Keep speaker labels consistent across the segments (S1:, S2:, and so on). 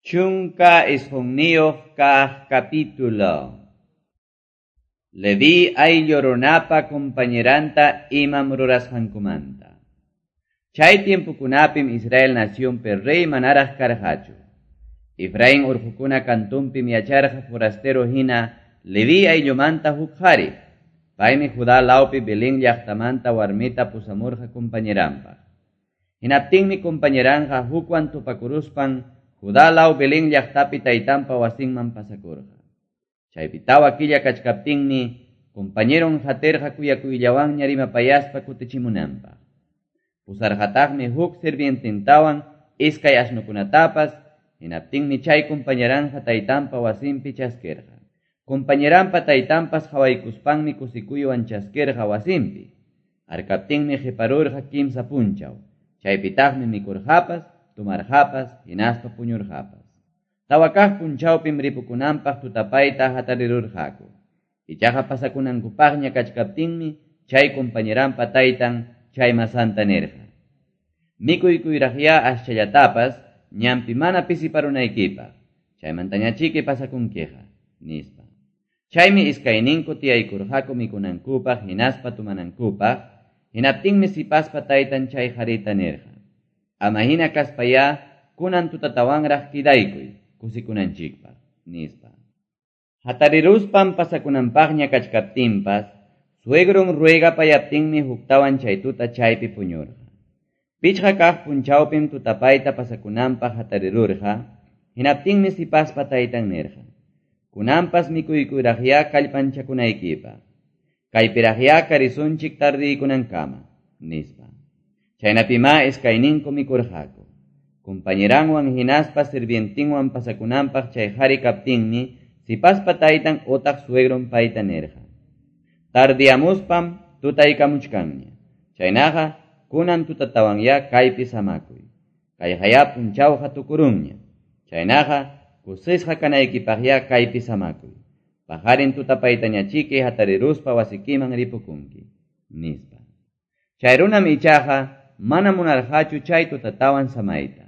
S1: Chunka isqunniyoq capítulo. Levi aylluronapa compañeranta imam rurasqankumanta. Chay tiempukunapim Israel naciónpi rey manaraq karqachu. Efraín urqukuna kantunpim yacharqa forastero hina Levi ayllumanta huk qhari. Paymi Judá lawpi Belén llaqtamanta warmita pusamurqa compañeranpaq. Hinaptinmi compañeranqa hukwan tupakuruspan Judá law Belén llaqtapi taytanpa wasinman pasakurqa. Chaypi tawa killa kachkaptinmi compañeron haterqa kuyakuyllawanña rimapayaspa kutichimunanpaq. Pusarqataqmi huk sirvientintawan iskay asnukunatapas, hinaptinmi chay compañeranqa taytanpa wasinpi chaskirqa. Compañeranpa taytanpas hawaykuspanmi kusikuywan chaskirqa wasinpi. Arkaptinmi qiparurqa kimsa punchaw. Chaypitaqmi mikurqapas, tumarqapas, hinaspa puñurqapas. Tawakaq punchawpim ripukunanpaq tutapayta hatarirurqaku. Ichaqa pasakunankupaqña kachkaptinmi chay compañeranpa taytan chay masanta nirqa. Mikuykuyraqya aschallatapas ñampi mana pisiparunaykipaq. Chaymantañachiki pasakunkiqa, nispa. Chaymi iskayninku tiyaykurqaku mikunankupaq hinaspa tumanankupaq, hinaptinmi sipaspa taytan chay harita nirqa. Amahina kaspaya kunan tutatawanraq kidaykuy kusikunanchikpaq, nispa. Hatariruspan pasakunanpaqña kachkaptinpas, suegron ruegapayaptinmi huktawan chay tuta chaypi puñurqa. Pichqa kaq punchawpim tutapayta pasakunanpaq hatarirurqa, hinaptinmi sipaspa taytan nirqa. Kunanpas mikuykuyraqya kallpanchakunaykipaq. Kaypiraqya karisunchik tardiykunankama, nispa. Chaynapima iskayninku mikurqaku. Compañeranwan hinaspa sirvientinwan pasakunanpaq chay qhari kaptinmi sipaspa taytan otaq suegron payta nirqa. Tardiyamuspam tutaykamuchkanña. Chaynaqa kunan tutatawanya kaypi samakuy. Kayqaya punchawqa tukurunña. Chaynaqa kusisqa kanaykipaqya kaypi samakuy. Pajarin tutapaytañachiki hatariruspa wasikiman ripukunki, nispa. Chay runam ichaqa mana munarqachu chay tutatawan samayta.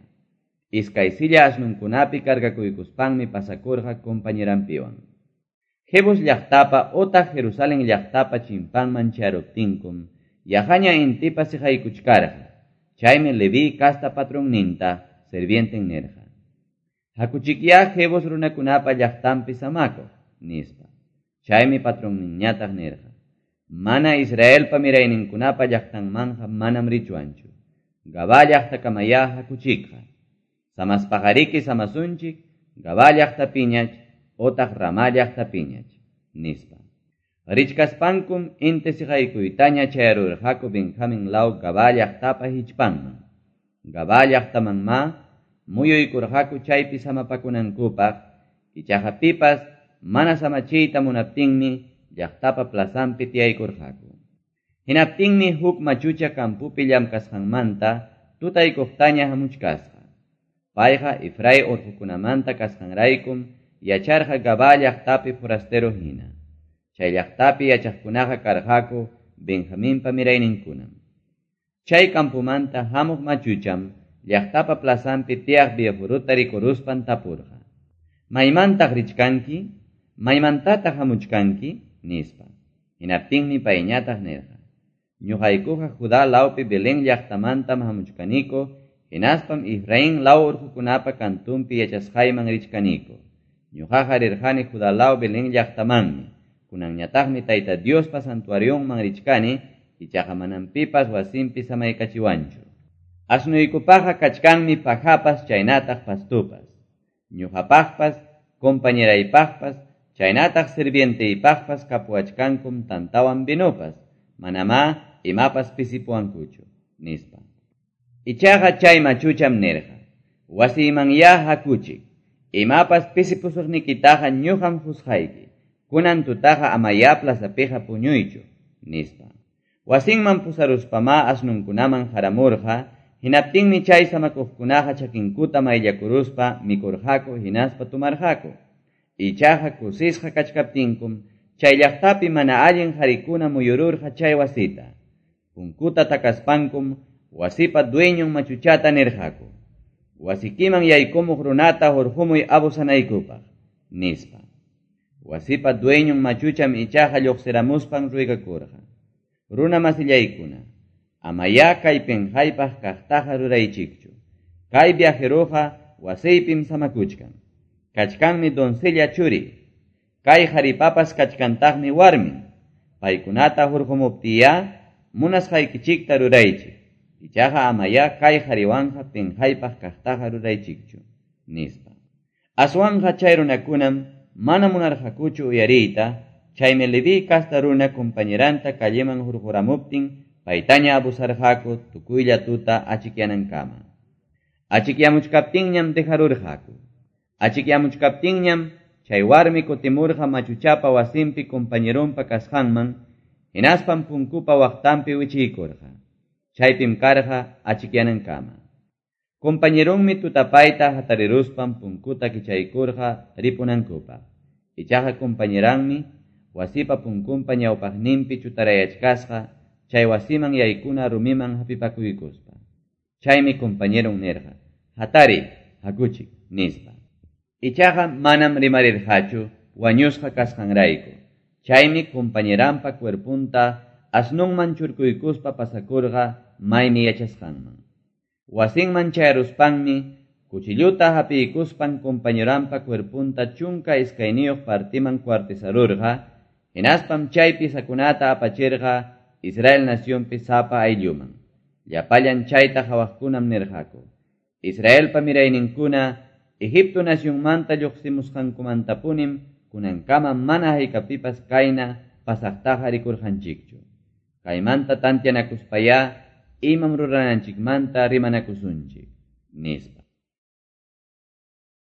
S1: Iskay silla asnunkunapi kargakuykuspanmi pasakurqa compañeranpiwan. Jebus llaqtapa otaq Jerusalén llaqtapa chimpanman charuptinkum, yahaña intipa sijaykuchkarqa. Chaymi Levi kasta patronninta sirvienten nirqa. Hakuchikya Jebus runakunapa llaqtanpi samakuq, nispa. Chaymi patronninñataq nirqa. Mana Israelpa mirayninkunapa llaqtanmanqa manam richuanchu. Gabá llaqtakamaya hakuchikqa. Samaspajariki samasunchik, Gabá llaqtapiñach, otaq Ramá llaqtapiñach, nispa. Richkaspankum inti siqaykuytaña chayarurqaku Benjamín law Gabá llaqtapa hichpanman. Gabá llaqtamanma muyuykurqaku chaypi samapakunankupaq, ichaqa pipas mana samachiyta munaptinmi llaqtapa plazanpi tiyaykurqaku. Hinaptinmi huk machucha kampupi llamkasqanmanta tutaykuqtaña hamuchkasqa. Payqa Efraín urqukunamanta kasqanraykum yacharqa Gabá llaqtapi forastero hina. Chay llaqtapi yachaqkunaqa karqaku Benjamínpa mirayninkunam. Chay kampumanta hamuq machucham llaqtapa plazanpi tiyaq biafuruta rikuruspan tapurqa. Maymantaq richkanki? Maymantataq hamuchkanki? Nispa. Hinaptinmi payñataq nirqa. Ñuqaykuqa Judá lawpi Belén llaqtamantam hamuchkaniko, hinaspam Efraín law urqukunapa kantunpi yachasqayman richkaniko. Ñuqaqa rirqani Judá law Belén llaqtamanmi. Kunanñataqmi Tayta Diospa santuarionman richkani, ichaqa manam pipas wasinpi samaykachiwanchu. Asnuykupaqa kachkanmi pajapas chaynataq pastupas. Ñuqapaqpas, compañeraypaqpas, chaynataq sirvienteypaqpas kapuachkankum tantawan binupas, manama imapas pisipuankuchu, nispa. Ichaqa chay machucham nirqa. Wasimanya hakuchik. Imapas pisipusuqnikitaqa ñuqam husqayki. Kunan tutaqa amaya plazapiqa puñuychu, nispa. Wasinman pusaruspama asnunkunaman haramurqa, hinaptinmi chay samakuqkunaqa chakinkuta mayllakuruspa mikurqaku hinaspa tumarqaku. Ichaqa kusisqa kachkaptinkum chay llaqtapi mana allin harikuna muyururqa chay wasita. Punkuta takaspankum wasipa dueñon machuchata nirqaku. wasikiman yaykumuq runata hurqumuy abusanaykupaq, nispa. Wasipa dueñon machucham ichaqa lluqsiramuspan ruigakurqa. Runa masillaykuna, amaya kay penjaypaq kaqtaqa ruraychikchu. Kay viajeruqa wasiypim samakuchkan. Kachkanmi doncella churi. Kay haripapas kachkantaqmi warmin. Paykunata hurqumuptiya munasqaykichikta ruraychik. Ichaqa amaya kay hariwanqa penjaypaq kaqtaqa ruraychikchu, nispa. Aswanqa chay runakunam mana munarqakuchu uyariyta, chaymi Leví kasta runa compañeranta calleman hurquramuptin paytaña abusarqaku tukuylla tuta achikyanankama. Achikyamuchkaptinñam dejarurqaku. Achikyamuchkaptinñam chay warmi kutimurqa machuchapa wasimpi compañerunpa kasqanman, hinaspan punkupa waqtanpi wichiykurqa. Chaypim karqa achikyanankama. Compañerunmi tutapayta hatariruspan punkuta kichaykurqa ripunankupaq. Ichaqa compañeranmi wasipa punkunpa ñawpaqninpi chutarayachkasqa chay wasiman yaykuna rumiman hapipakuykuspa. Chaymi compañerun nirqa, hatari, hakuchik, nispa. Ichaqa manam rimarirqachu wañusqa kasqanrayku. Chaymi compañeranpa cuerpunta asnunman churkuykuspa pasakurqa maymi yachasqanman. Wasinman chayaruspanmi kuchilluta hapiykuspan compañeranpa cuerpunta chunka iskayniyuq partiman cuartizarurqa, hinaspam chaypi sakunata apachirqa Israel nacionpi sapa aylluman. Llapallan chayta hawaqkunam nirqaku. Israelpa mirayninkuna Egipto nacionmanta lluqsimusqankumantapunim kunankama mana haykapipas kayna pasaqtaqa rikurqanchikchu. Kaymanta tantianakuspaya imam rurananchikmanta rimanakusunchik, nispa.